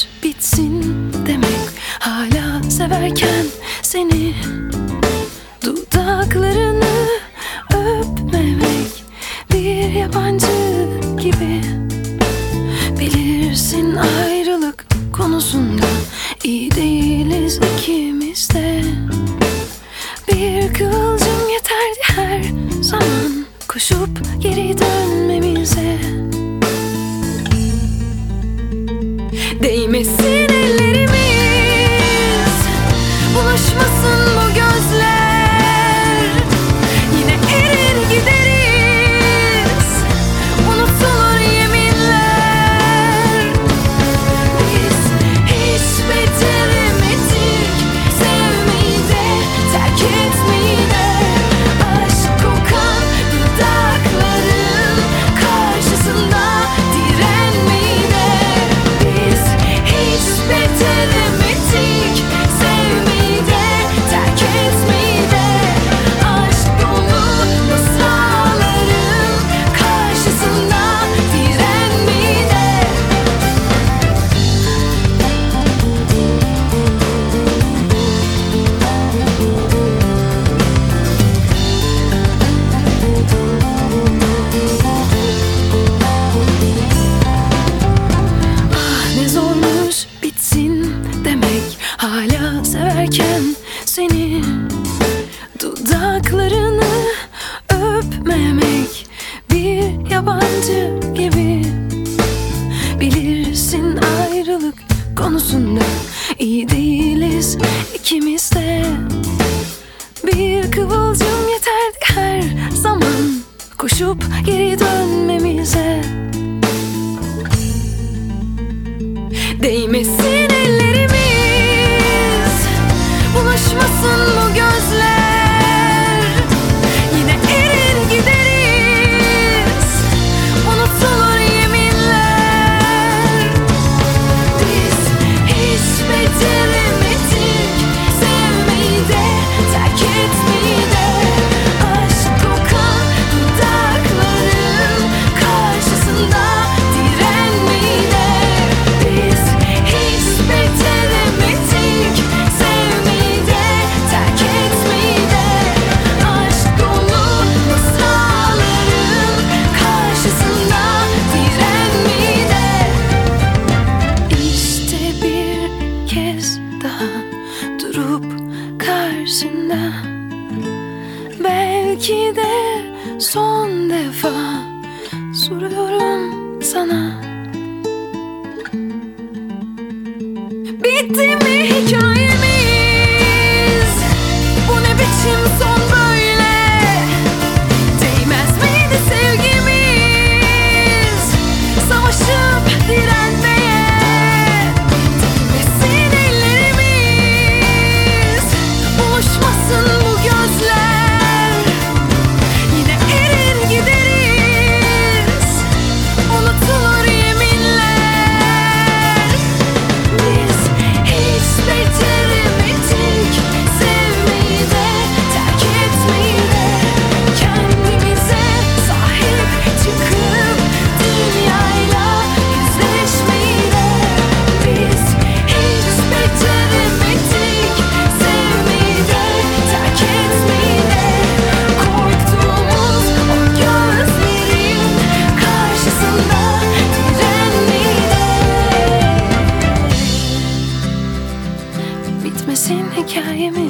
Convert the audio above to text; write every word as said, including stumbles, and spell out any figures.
bitsin demek, hala severken seni, dudaklarını öpmemek bir yabancı gibi. Bilirsin ayrılık konusunda iyi değiliz ikimiz de. Bir kıvılcım yeterdi her zaman koşup geri dönmemize. Değmesin ellerimiz, bulaşmasın bu gözler. Yine erir gideriz, unutulur yeminler. Biz hiç beceremedik sevmeyi de, terk etmeyi de. Aşk kokan dudakların karşısında direnmeyi de. Biz hiç beceremedik sevmeyi de, terk etmeyi de. Aşk dolu mısraların karşısında direnmeyi de. Ah ne zormuş bitsin demek, hala severken seni, dudaklarını öpmemek bir yabancı gibi. Bilirsin ayrılık konusunda iyi değiliz ikimiz de. Bir kıvılcım yeterdi her zaman koşup geri dönmemize. Değmesin ellerimiz, bulaşmasın bu gözler. Yine erir gideriz, unutulur yeminler. Biz hiç beceremedik sevmeyi de, terk etmeyi de. Aşk kokan dudakların karşısında direnmeyi de. Biz hiç beceremedik sevmeyi de, terk etmeyi de. Aşk dolu mısraların karşısında direnmeyi de. İşte bir kez daha durup karşında, belki de son defa soruyorum sana. Bitti mi hikayemiz? Bu ne biçim son böyle? Değmez miydi sevgimiz savaşıp direnmeye? Değmesin ellerimiz, buluşmasın bu gözler. Yine erir gideriz, unutulur yeminler. Biz hiç beceremedik sevmeyi de, terk etmeyi de. Kendimize sahip çıkıp dünyayla yüzleşmeyi de. Biz hiç beceremedik sevmeyi de, terk etmeyi de. Korktuğumuz o gözlerin karşısında direnmeyi de. Bitmesin hikayemiz,